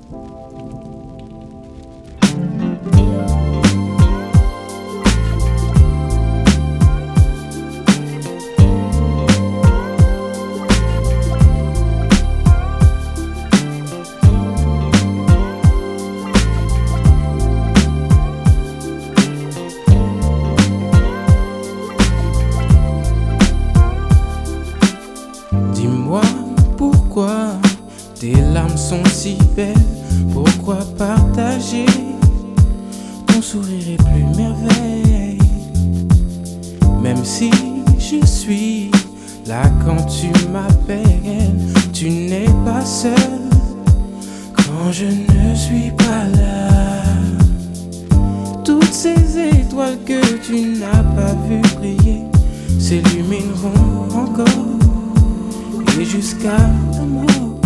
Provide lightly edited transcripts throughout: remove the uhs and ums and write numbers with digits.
Dis-moi pourquoi tes larmes sont si belles, pourquoi partager ton sourire est plus merveille. Même si je suis là quand tu m'appelles, tu n'es pas seul quand je ne suis pas là. Toutes ces étoiles que tu n'as pas vues briller s'illumineront encore et jusqu'à la mort.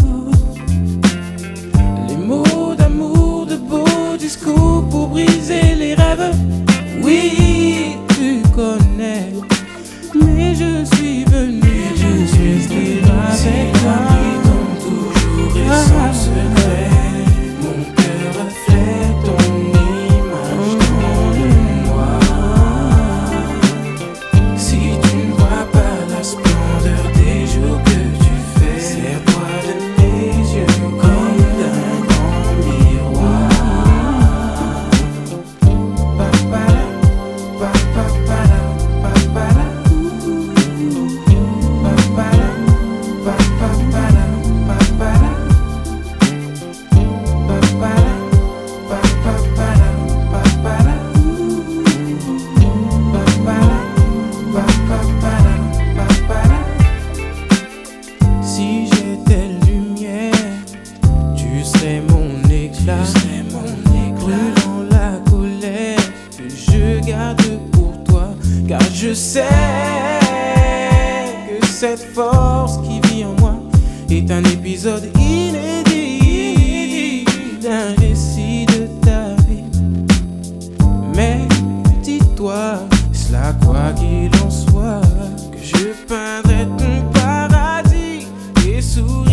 Les mots d'amour, de beaux discours pour briser les rêves. Oui, tu connais, mais je suis venu rester avec toi. Qui toujours et sans secret. Mon cœur reflète ton image dans le noir. Si tu ne vois pas la splendeur des jours que tu fais, serre-toi de mes yeux comme d'un grand miroir. Papala, papapala, papala. Papala, papapala, papala. Papala, papapala, papala. Papala, papapala, papala. Si j'étais lumière, tu serais mon éclat, brûlant la colère que je garde pour toi, car je sais que cette force qui vit en moi est un épisode inédit d'un récit de ta vie. Mais dis-toi, cela quoi qu'il en soit, que je peindrai ton paradis et sous